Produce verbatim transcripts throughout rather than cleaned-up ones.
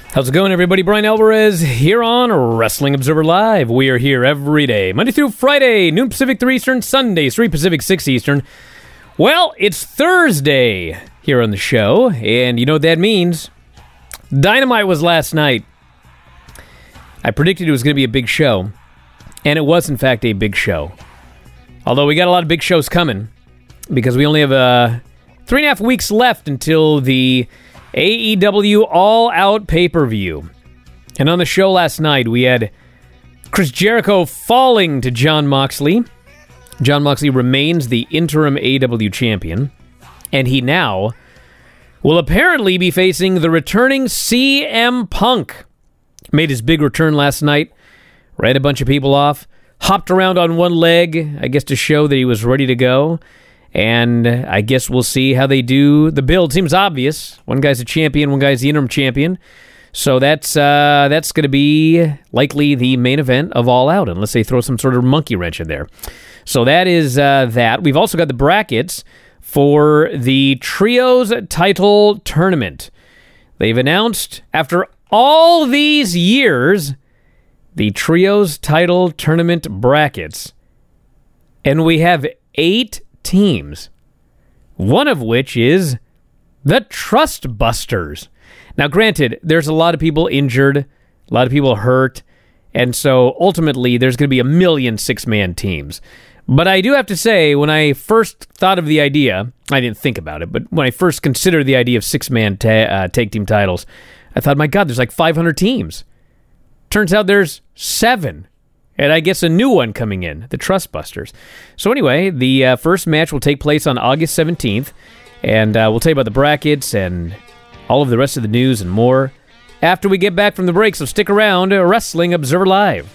How's it going, everybody? Brian Alvarez here on Wrestling Observer Live. We are here every day, Monday through Friday, noon Pacific, three Eastern, Sundays, three Pacific, six Eastern. Well, it's Thursday here on the show, and you know what that means. Dynamite was last night. I predicted it was going to be a big show, and it was, in fact, a big show. Although we got a lot of big shows coming, because we only have uh, three and a half weeks left until the A E W All Out pay-per-view. And on the show last night, we had Chris Jericho falling to Jon Moxley. Jon Moxley remains the interim A E W champion, and he now will apparently be facing the returning C M Punk. Made his big return last night, ran a bunch of people off, hopped around on one leg, I guess to show that he was ready to go. And I guess we'll see how they do the build. Seems obvious. One guy's a champion, one guy's the interim champion. So that's uh, that's going to be likely the main event of All Out, unless they throw some sort of monkey wrench in there. So that is uh, that. We've also got the brackets for the Trios title tournament. They've announced, after all these years, the Trios title tournament brackets. And we have eight teams, one of which is the Trust Busters. Now, granted, there's a lot of people injured, a lot of people hurt, and so ultimately there's going to be a million six-man teams. But I do have to say, when I first thought of the idea, I didn't think about it, but when I first considered the idea of six-man ta- uh, tag-team titles, I thought, my God, there's like five hundred teams. Turns out there's seven. And I guess a new one coming in, the Trust Busters. So anyway, the uh, first match will take place on August seventeenth, and uh, we'll tell you about the brackets and all of the rest of the news and more after we get back from the break. So stick around, Wrestling Observer Live.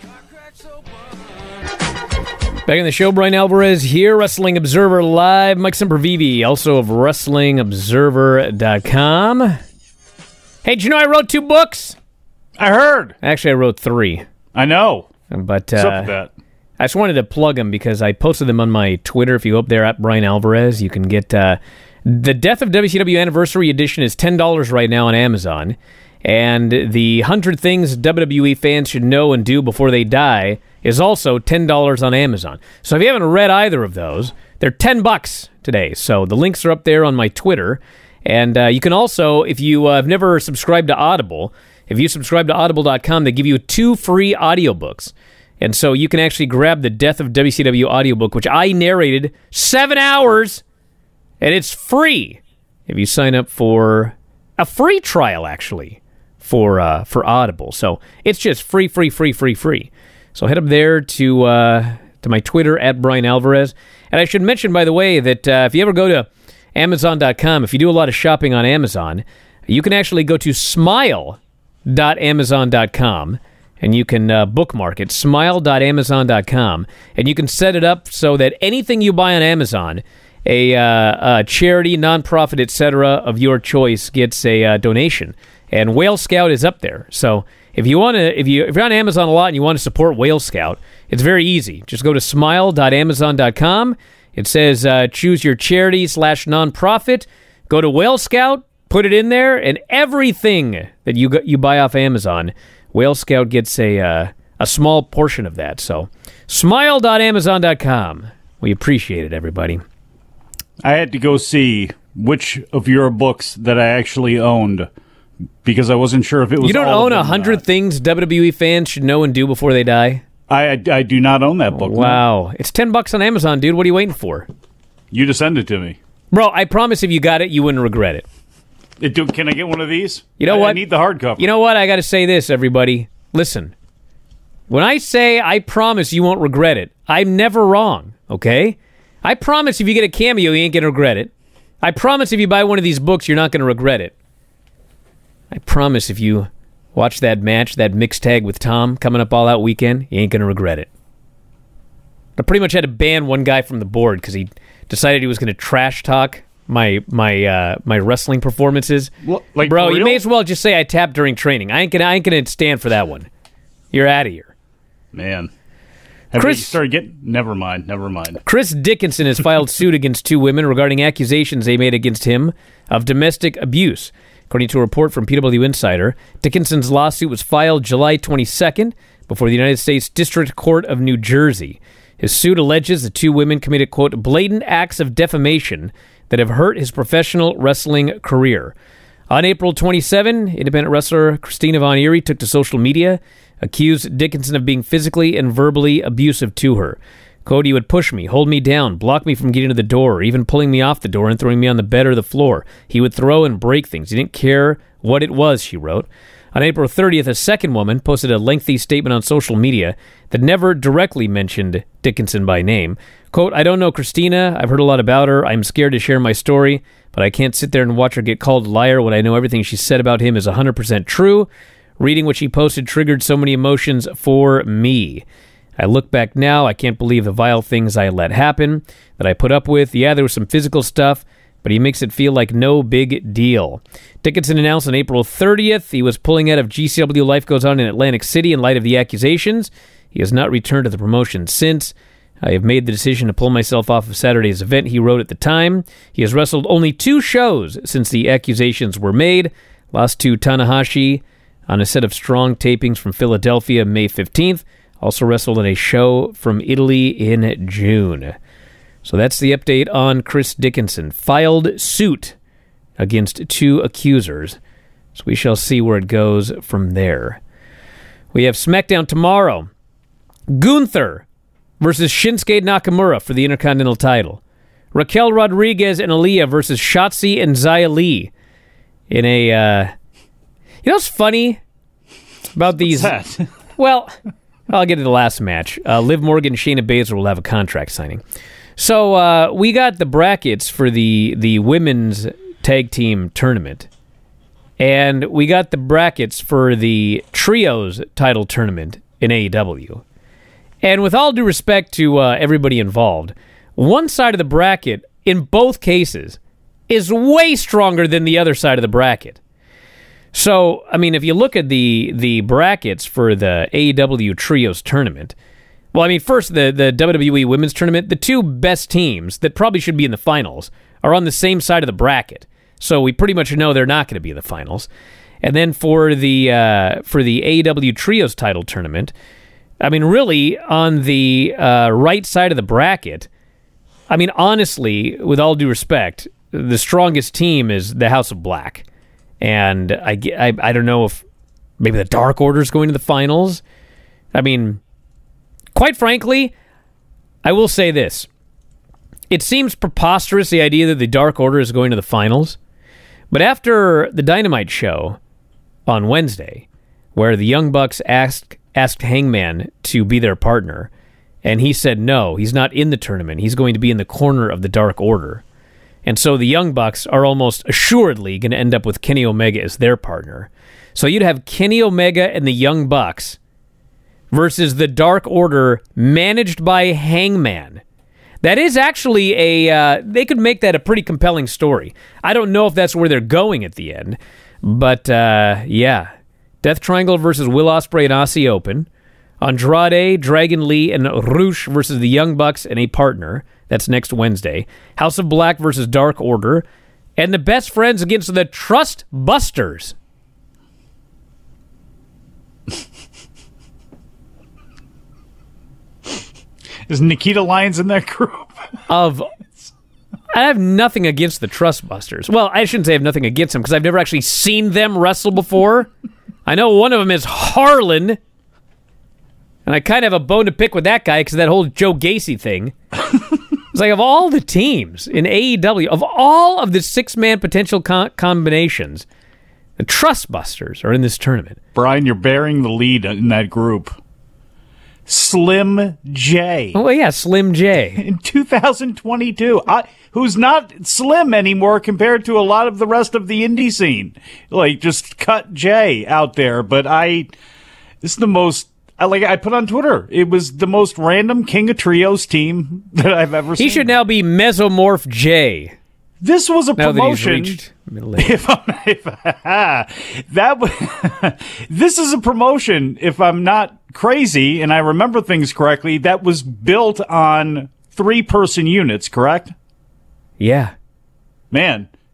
Back in the show, Brian Alvarez here, Wrestling Observer Live. Mike Sempervive, also of Wrestling Observer dot com. Hey, did you know I wrote two books? I heard. Actually, I wrote three. I know. But uh, What's up with that? I just wanted to plug them because I posted them on my Twitter. If you go up there at Brian Alvarez, you can get uh, the Death of W C W Anniversary Edition is ten dollars right now on Amazon. And the one hundred Things W W E Fans Should Know and Do Before They Die is also ten dollars on Amazon. So if you haven't read either of those, they're ten bucks today. So the links are up there on my Twitter. And uh, you can also, if you uh, have never subscribed to Audible, if you subscribe to audible dot com, they give you two free audiobooks. And so you can actually grab the Death of W C W audiobook, which I narrated seven hours, and it's free if you sign up for a free trial, actually, for uh, for Audible. So it's just free, free, free, free, free. So head up there to uh, to my Twitter, at Brian Alvarez. And I should mention, by the way, that uh, if you ever go to amazon dot com, if you do a lot of shopping on Amazon, you can actually go to smile dot amazon dot com and you can uh, bookmark it, smile dot amazon dot com, and you can set it up so that anything you buy on Amazon, a, uh, a charity, nonprofit, et cetera of your choice gets a uh, donation. And Whale Scout is up there. So if you want to, if you if you're on Amazon a lot and you want to support Whale Scout, it's very easy. Just go to smile dot amazon dot com. It says uh, choose your charity slash nonprofit. Go to Whale Scout. Put it in there, and everything that you you buy off Amazon, Whale Scout gets a uh, a small portion of that. So, smile dot amazon dot com. We appreciate it, everybody. I had to go see which of your books that I actually owned because I wasn't sure if it was. You don't all own a a hundred things W W E fans should know and do before they die? I, I, I do not own that book. Wow, no. It's ten bucks on Amazon, dude. What are you waiting for? You just send it to me, bro. I promise, if you got it, you wouldn't regret it. It do, can I get one of these? You know I, what? I need the hardcover. You know what? I got to say this, everybody. Listen. When I say I promise you won't regret it, I'm never wrong, okay? I promise if you get a cameo, you ain't going to regret it. I promise if you buy one of these books, you're not going to regret it. I promise if you watch that match, that mixed tag with Tom coming up All Out weekend, you ain't going to regret it. I pretty much had to ban one guy from the board because he decided he was going to trash talk my my uh, my wrestling performances. Well, like, bro, for you real? may as well just say I tapped during training. I ain't gonna I ain't gonna stand for that one. You're out of here, man. Have Chris you started getting? Never mind. Never mind. Chris Dickinson has filed suit against two women regarding accusations they made against him of domestic abuse. According to a report from P W Insider, Dickinson's lawsuit was filed July twenty-second before the United States District Court of New Jersey. His suit alleges the two women committed, quote, blatant acts of defamation that have hurt his professional wrestling career. On April twenty-seventh, independent wrestler Christina Von Eerie took to social media, accused Dickinson of being physically and verbally abusive to her. Cody would push me, hold me down, block me from getting to the door, or even pulling me off the door and throwing me on the bed or the floor. He would throw and break things. He didn't care what it was, she wrote. On April thirtieth, a second woman posted a lengthy statement on social media that never directly mentioned Dickinson by name. Quote, I don't know Christina. I've heard a lot about her. I'm scared to share my story, but I can't sit there and watch her get called a liar when I know everything she said about him is one hundred percent true. Reading what she posted triggered so many emotions for me. I look back now, I can't believe the vile things I let happen, that I put up with. Yeah, there was some physical stuff, but he makes it feel like no big deal. Dickinson announced on April thirtieth he was pulling out of G C W Life Goes On in Atlantic City in light of the accusations. He has not returned to the promotion since. I have made the decision to pull myself off of Saturday's event, he wrote at the time. He has wrestled only two shows since the accusations were made. Lost to Tanahashi on a set of Strong tapings from Philadelphia May fifteenth. Also wrestled in a show from Italy in June. So that's the update on Chris Dickinson. Filed suit against two accusers. So we shall see where it goes from there. We have SmackDown tomorrow. Gunther versus Shinsuke Nakamura for the Intercontinental title. Raquel Rodriguez and Aaliyah versus Shotzi and Xia Li. In a, uh... You know what's funny about these... What's that? Well... I'll get to the last match. Uh, Liv Morgan and Shayna Baszler will have a contract signing. So uh, we got the brackets for the, the women's tag team tournament. And we got the brackets for the trios title tournament in A E W. And with all due respect to uh, everybody involved, one side of the bracket, in both cases, is way stronger than the other side of the bracket. So, I mean, if you look at the the brackets for the A E W Trios tournament, well, I mean, first, the, the W W E Women's Tournament, the two best teams that probably should be in the finals are on the same side of the bracket. So we pretty much know they're not going to be in the finals. And then for the uh, for the A E W Trios title tournament, I mean, really, on the uh, right side of the bracket, I mean, honestly, with all due respect, the strongest team is the House of Black. And I, I, I don't know if maybe the Dark Order is going to the finals. I mean, quite frankly, I will say this. It seems preposterous, the idea that the Dark Order is going to the finals. But after the Dynamite show on Wednesday, where the Young Bucks asked, asked Hangman to be their partner, and he said no, he's not in the tournament. He's going to be in the corner of the Dark Order. And so the Young Bucks are almost assuredly going to end up with Kenny Omega as their partner. So you'd have Kenny Omega and the Young Bucks versus the Dark Order managed by Hangman. That is actually a... Uh, they could make that a pretty compelling story. I don't know if that's where they're going at the end. But, uh, yeah. Death Triangle versus Will Ospreay and Aussie Open. Andrade, Dragon Lee, and Rush versus the Young Bucks and a partner. That's next Wednesday. House of Black versus Dark Order. And the Best Friends against the Trust Busters. Is Nikita Lyons in that group? Of... I have nothing against the Trust Busters. Well, I shouldn't say I have nothing against them, because I've never actually seen them wrestle before. I know one of them is Harlan. And I kind of have a bone to pick with that guy, because of that whole Joe Gacy thing. It's like, of all the teams in A E W, of all of the six-man potential co- combinations, the Trust Busters are in this tournament. Brian, you're bearing the lead in that group. Slim J. Oh, yeah, Slim J. In two thousand twenty-two, I, who's not slim anymore compared to a lot of the rest of the indie scene. Like, just cut J out there. But I, this is the most... I, like I put on Twitter, it was the most random King of Trios team that I've ever he seen. He should now be Mesomorph J. This was a now promotion. That he's middle age. If I'm, if, that w- this is a promotion. If I'm not crazy and I remember things correctly, that was built on three-person units. Correct? Yeah. Man,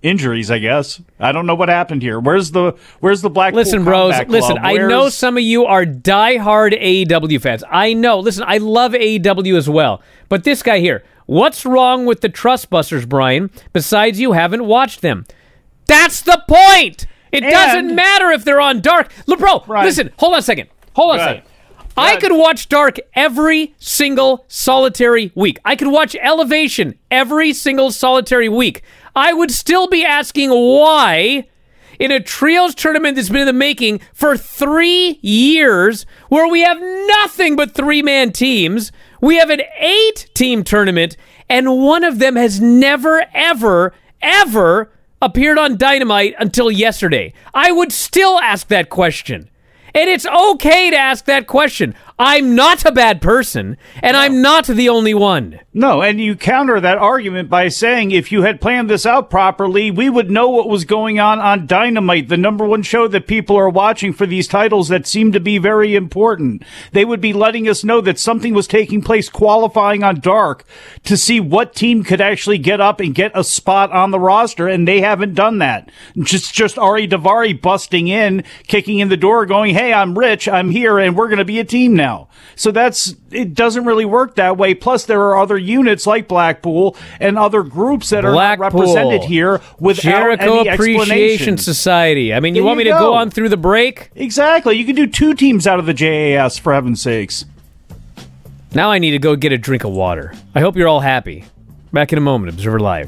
Injuries, I guess. I don't know what happened here. Where's the Where's the Blackpool Listen, bros. Combat Listen, Club? I Where's... know some of you are diehard A E W fans. I know. Listen, I love A E W as well. But this guy here, what's wrong with the Trustbusters, Brian? Besides, you haven't watched them. That's the point. It And- doesn't matter if they're on Dark. Look, bro, Brian. listen. Hold on a second. Hold on Go a ahead. second. I ahead. could watch Dark every single solitary week. I could watch Elevation every single solitary week. I would still be asking why, in a trios tournament that's been in the making for three years, where we have nothing but three-man teams, we have an eight-team tournament, and one of them has never, ever, ever appeared on Dynamite until yesterday. I would still ask that question. And it's okay to ask that question. I'm not a bad person, and I'm not the only one. No, and you counter that argument by saying if you had planned this out properly, we would know what was going on on Dynamite, the number one show that people are watching for these titles that seem to be very important. They would be letting us know that something was taking place qualifying on Dark to see what team could actually get up and get a spot on the roster, and they haven't done that. Just, just Ari Daivari busting in, kicking in the door, going, hey, I'm rich, I'm here, and we're going to be a team now. So that's, it doesn't really work that way. Plus, there are other units like Blackpool and other groups that are not Blackpool, represented here without Jericho any Appreciation explanation. Society. I mean, you There want me you to go go. on through the break? Exactly. You can do two teams out of the J A S, for heaven's sakes. Now I need to go get a drink of water. I hope you're all happy. Back in a moment, Observer Live.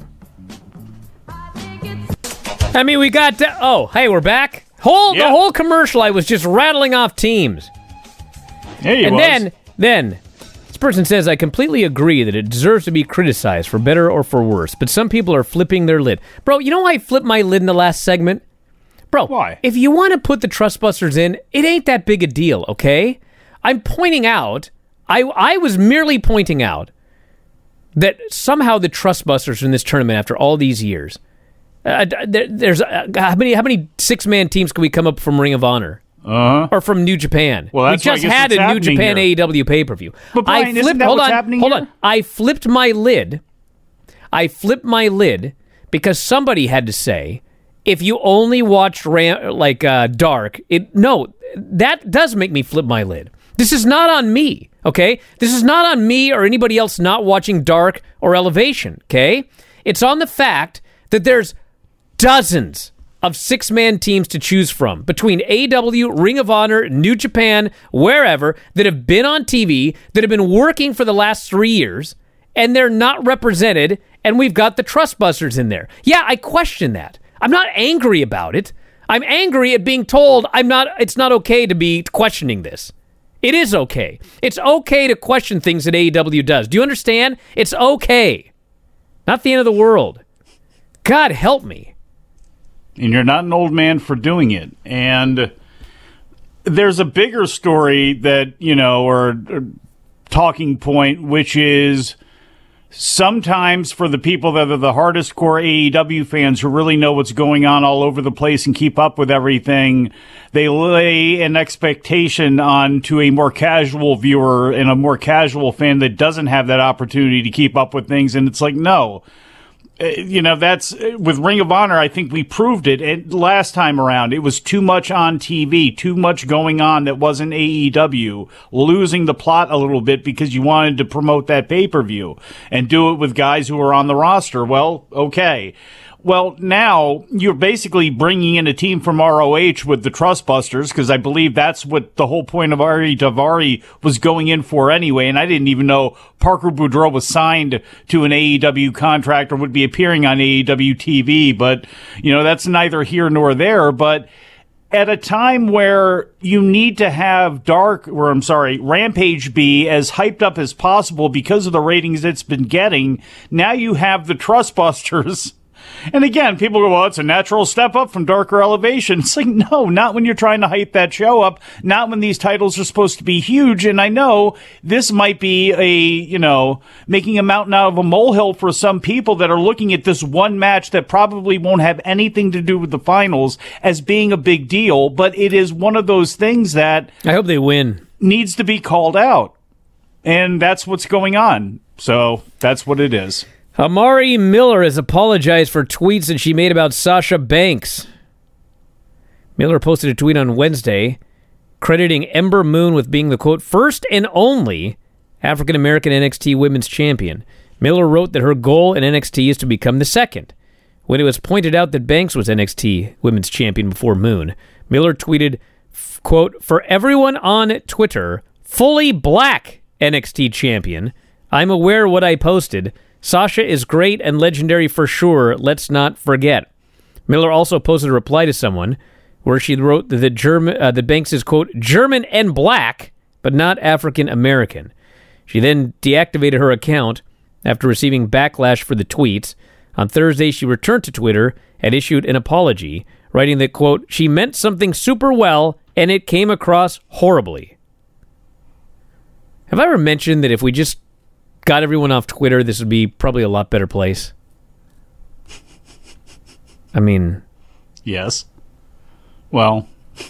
I mean, we got... To, oh, hey, we're back. Whole Yeah. The whole commercial, I was just rattling off teams. There you And was. then, then, this person says, I completely agree that it deserves to be criticized for better or for worse, but some people are flipping their lid. Bro, you know why I flipped my lid in the last segment? Bro, Why? if you want to put the Trustbusters in, it ain't that big a deal, okay? I'm pointing out, I I was merely pointing out that somehow the Trustbusters in this tournament after all these years, uh, there, there's uh, how many how many six-man teams can we come up from Ring of Honor? Uh-huh. Or from New Japan. Well, that's we what I just guess had what's a New happening Japan here. A E W pay-per-view. But Brian, I isn't flipped, that hold what's on, happening hold here? on. I flipped my lid. I flipped my lid because somebody had to say, if you only watched Ram, like uh, Dark, it no, that does make me flip my lid. This is not on me, okay? This is not on me or anybody else not watching Dark or Elevation, okay? It's on the fact that there's dozens of six-man teams to choose from between A E W, Ring of Honor, New Japan, wherever, that have been on T V, that have been working for the last three years, and they're not represented, and we've got the Trustbusters in there. Yeah, I question that. I'm not angry about it. I'm angry at being told I'm not. It's not okay to be questioning this. It is okay. It's okay to question things that A E W does. Do you understand? It's okay. Not the end of the world. God help me. And you're not an old man for doing it. And there's a bigger story that, you know, or, or talking point, which is sometimes for the people that are the hardest core A E W fans who really know what's going on all over the place and keep up with everything, they lay an expectation on to a more casual viewer and a more casual fan that doesn't have that opportunity to keep up with things. And it's like, no. Uh, you know, that's with Ring of Honor. I think we proved it, it last time around. It was too much on T V, too much going on that wasn't A E W, losing the plot a little bit because you wanted to promote that pay-per-view and do it with guys who are on the roster. Well, okay. Well, now you're basically bringing in a team from R O H with the Trustbusters, because I believe that's what the whole point of Ari Daivari was going in for anyway. And I didn't even know Parker Boudreaux was signed to an A E W contract or would be appearing on A E W T V. But, you know, that's neither here nor there. But at a time where you need to have Dark, or I'm sorry, Rampage be as hyped up as possible because of the ratings it's been getting, now you have the Trustbusters. And again, people go, well, it's a natural step up from Darker Elevation. It's like, no, not when you're trying to hype that show up, not when these titles are supposed to be huge. And I know this might be a, you know, making a mountain out of a molehill for some people that are looking at this one match that probably won't have anything to do with the finals as being a big deal. But it is one of those things that I hope they win. Needs to be called out. And that's what's going on. So that's what it is. Amari Miller has apologized for tweets that she made about Sasha Banks. Miller posted a tweet on Wednesday crediting Ember Moon with being the, quote, first and only African-American N X T Women's Champion. Miller wrote that her goal in N X T is to become the second. When it was pointed out that Banks was N X T Women's Champion before Moon, Miller tweeted, quote, for everyone on Twitter, fully black N X T Champion. I'm aware what I posted. Sasha is great and legendary for sure. Let's not forget. Miller also posted a reply to someone where she wrote that the German, uh, that Banks is, quote, German and black, but not African American. She then deactivated her account after receiving backlash for the tweets. On Thursday, she returned to Twitter and issued an apology, writing that, quote, she meant something super well, and it came across horribly. Have I ever mentioned that if we just got everyone off Twitter, this would be probably a lot better place? I mean... Yes. Well...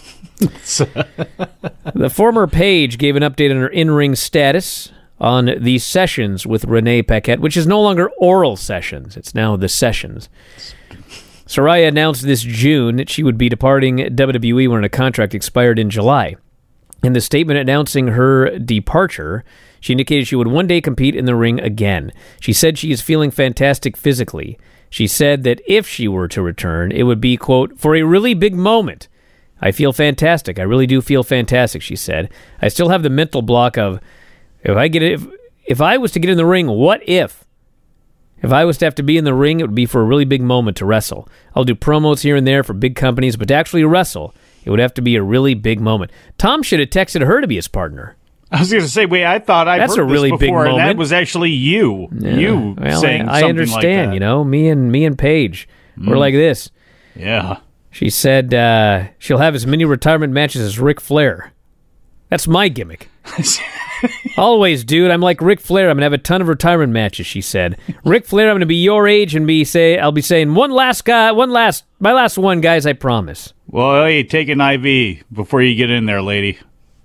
The former Paige gave an update on her in-ring status on the sessions with Renee Paquette, which is no longer oral sessions. It's now the sessions. Saraya announced this June that she would be departing W W E when her contract expired in July. In the statement announcing her departure, she indicated she would one day compete in the ring again. She said she is feeling fantastic physically. She said that if she were to return, it would be, quote, for a really big moment. I feel fantastic. I really do feel fantastic, she said. I still have the mental block of, if I get it, if, if I was to get in the ring, what if? If I was to have to be in the ring, it would be for a really big moment to wrestle. I'll do promos here and there for big companies, but to actually wrestle, it would have to be a really big moment. Tom should have texted her to be his partner. I was going to say, wait, I thought I heard That's a really this big before, and moment. that was actually you. Yeah. You well, saying I, I something understand, like that. you know, me and me and Paige, mm. we're like this. Yeah. She said uh, she'll have as many retirement matches as Ric Flair. That's my gimmick. Always, dude. I'm like Ric Flair. I'm gonna have a ton of retirement matches. She said, Ric Flair. I'm gonna be your age and be say. I'll be saying one last guy, one last, my last one, guys. I promise. Well, hey, take an I V before you get in there, lady.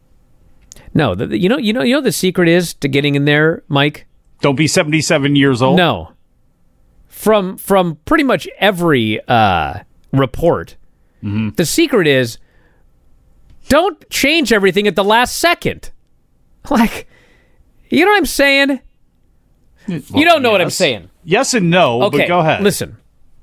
No, the, you know, you know, you know. The secret is to getting in there, Mike. Don't be seventy-seven years old. No. From from pretty much every uh, report, mm-hmm. the secret is don't change everything at the last second. Like, you know what I'm saying? Well, you don't know yes. what I'm saying. Yes and no, okay, but go ahead. Listen.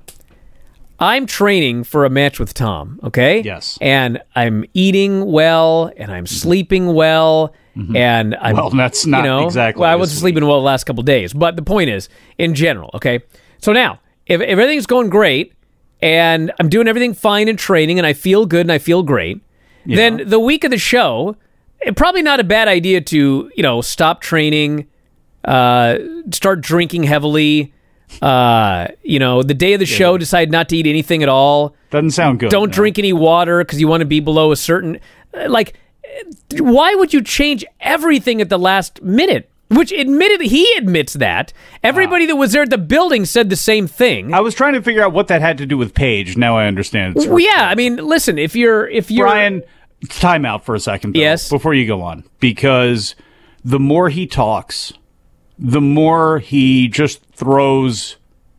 I'm training for a match with Tom, okay? Yes. And I'm eating well, and I'm sleeping well, mm-hmm. and I'm... Well, that's not you know, exactly Well, I wasn't sleeping well the last couple of days, but the point is, in general, okay? So now, if, if everything's going great, and I'm doing everything fine in training, and I feel good, and I feel great, yeah. then the week of the show... It, probably not a bad idea to, you know, stop training, uh, start drinking heavily. Uh, you know, the day of the yeah. show, decide not to eat anything at all. Doesn't sound good. Don't no. drink any water because you want to be below a certain... Like, why would you change everything at the last minute? Which admitted, he admits that. Everybody wow. that was there at the building said the same thing. I was trying to figure out what that had to do with Paige. Now I understand. It's well, yeah, I mean, listen, if you're... if you're Brian... Time out for a second, though, yes. before you go on. Because the more he talks, the more he just throws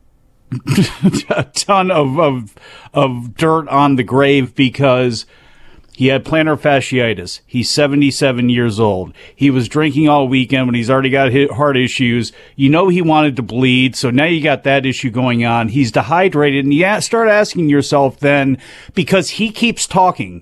a ton of, of, of dirt on the grave because he had plantar fasciitis. He's seventy-seven years old. He was drinking all weekend when he's already got heart issues. You know he wanted to bleed, so now you got that issue going on. He's dehydrated, and you start asking yourself then, because he keeps talking,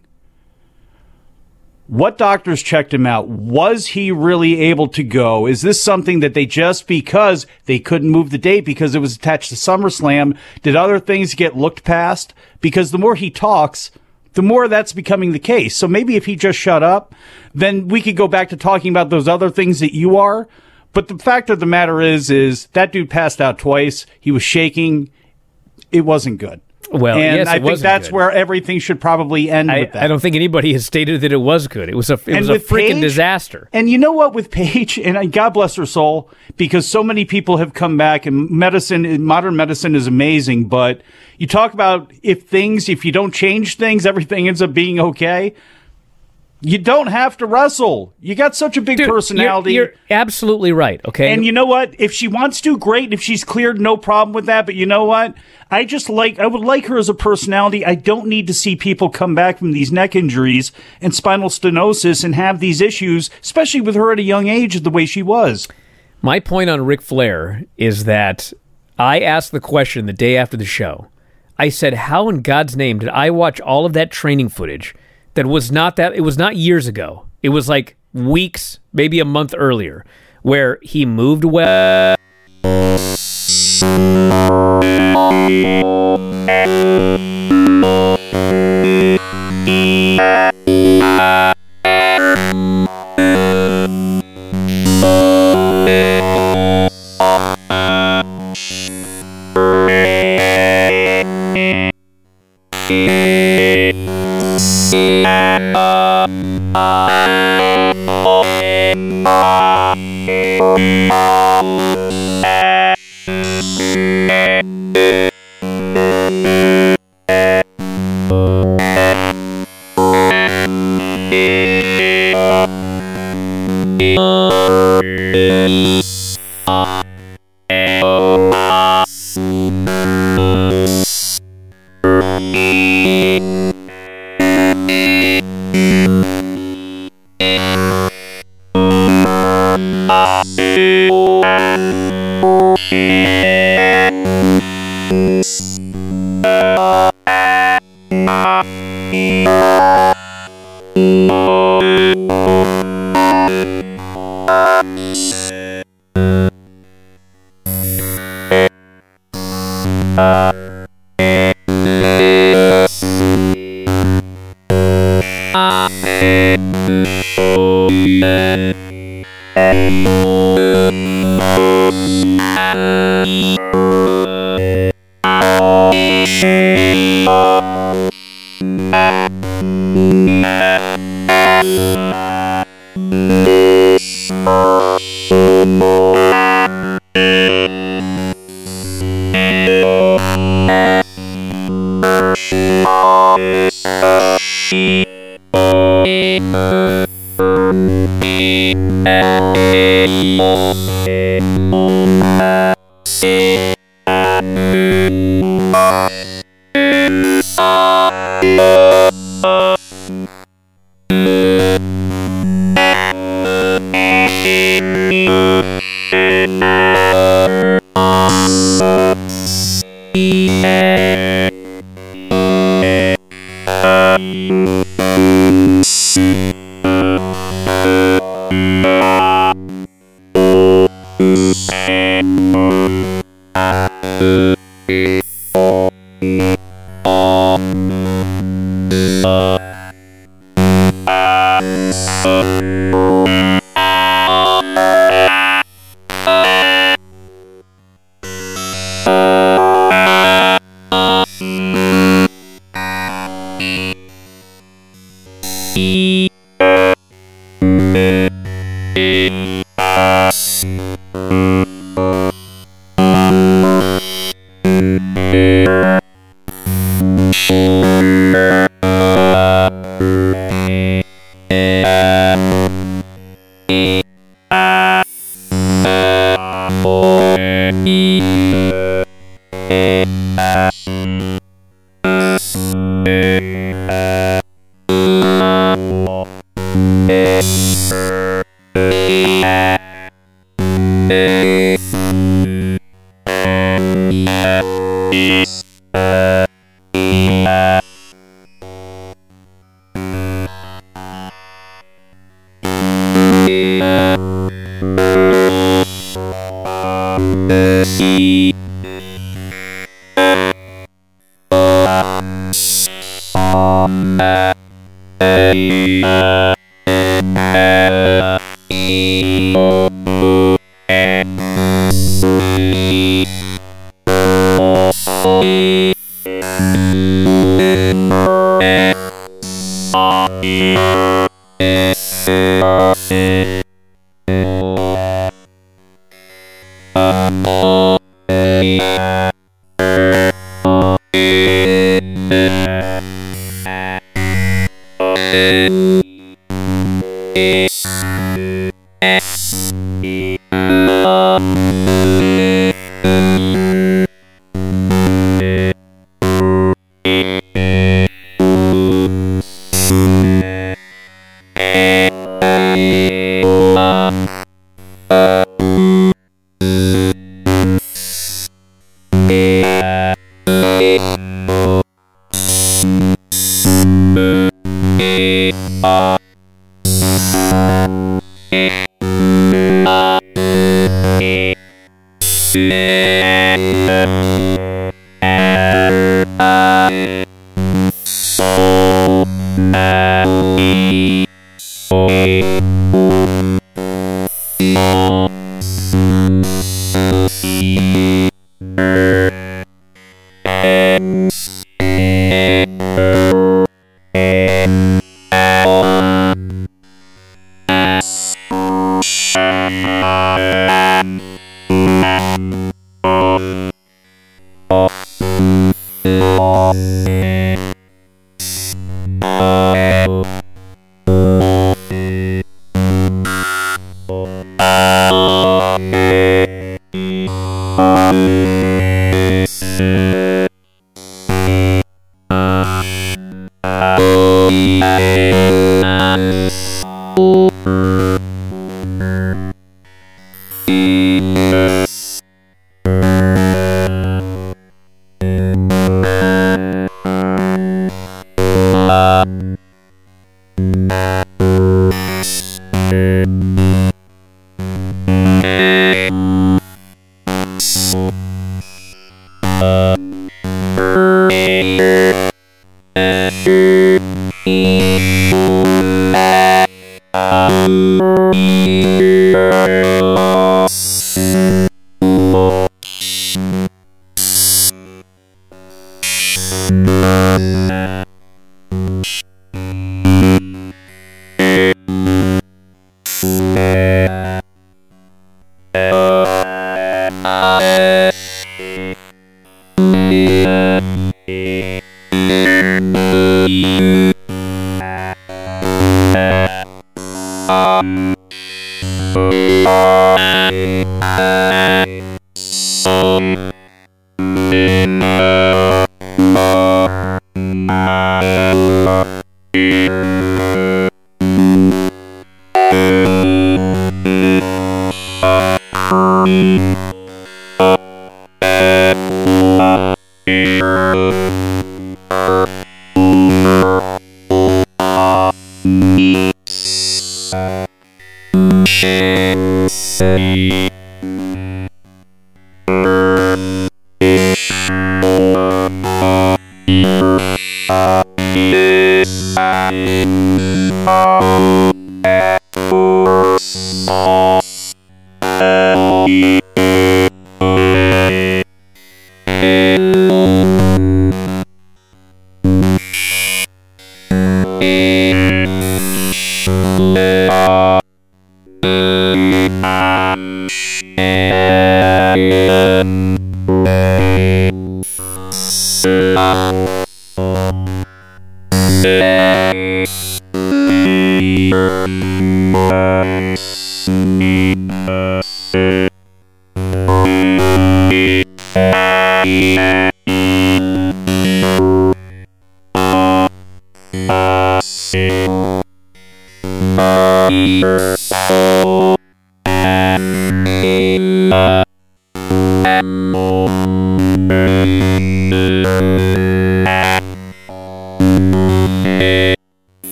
what doctors checked him out? Was he really able to go? Is this something that they just because they couldn't move the date because it was attached to SummerSlam, did other things get looked past? Because the more he talks, the more that's becoming the case. So maybe if he just shut up, then we could go back to talking about those other things that you are. But the fact of the matter is, is that dude passed out twice. He was shaking. It wasn't good. Well, and yes, I it think that's good. where everything should probably end I, with that. I don't think anybody has stated that it was good. It was a it and was a freaking Paige, disaster. And you know what, with Paige, and God bless her soul, because so many people have come back, and medicine, modern medicine is amazing. But you talk about if things, if you don't change things, everything ends up being okay. You don't have to wrestle. You got such a big Dude, personality. You're, you're absolutely right, okay? And you know what? If she wants to, great. If she's cleared, no problem with that. But you know what? I just like, I would like her as a personality. I don't need to see people come back from these neck injuries and spinal stenosis and have these issues, especially with her at a young age the way she was. My point on Ric Flair is that I asked the question the day after the show. I said, how in God's name did I watch all of that training footage that was not that, it was not years ago. It was like weeks, maybe a month earlier, where he moved well.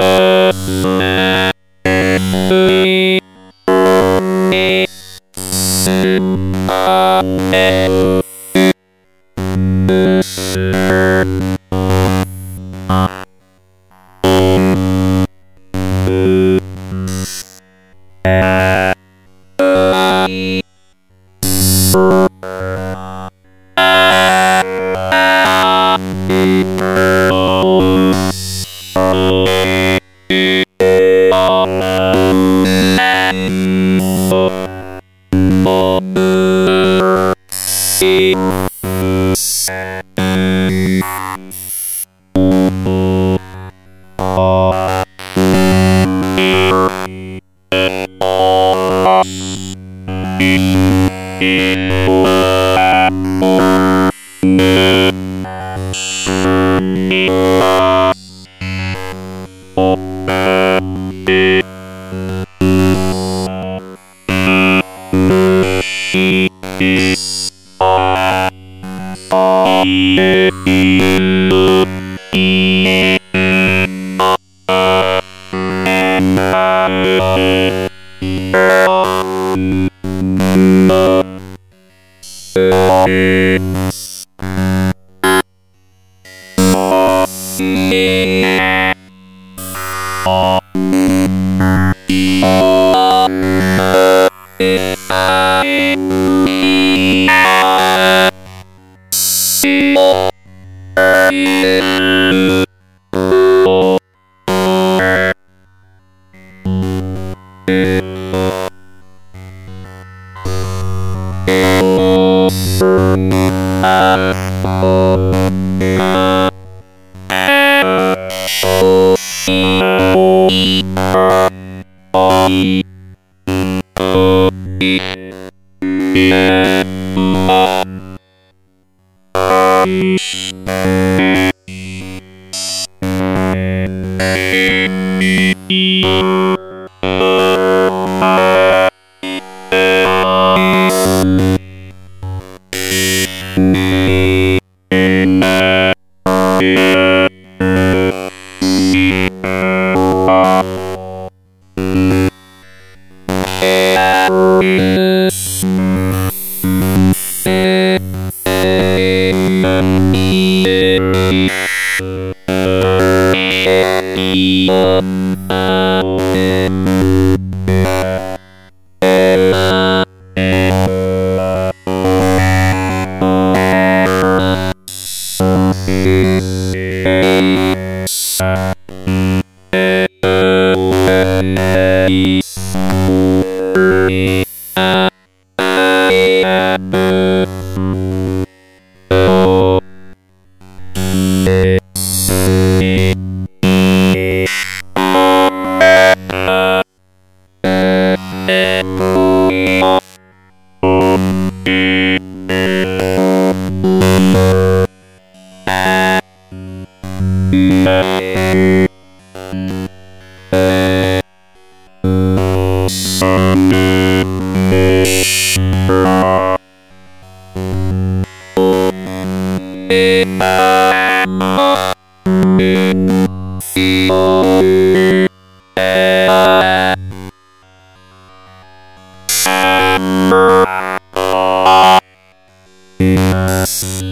Yes.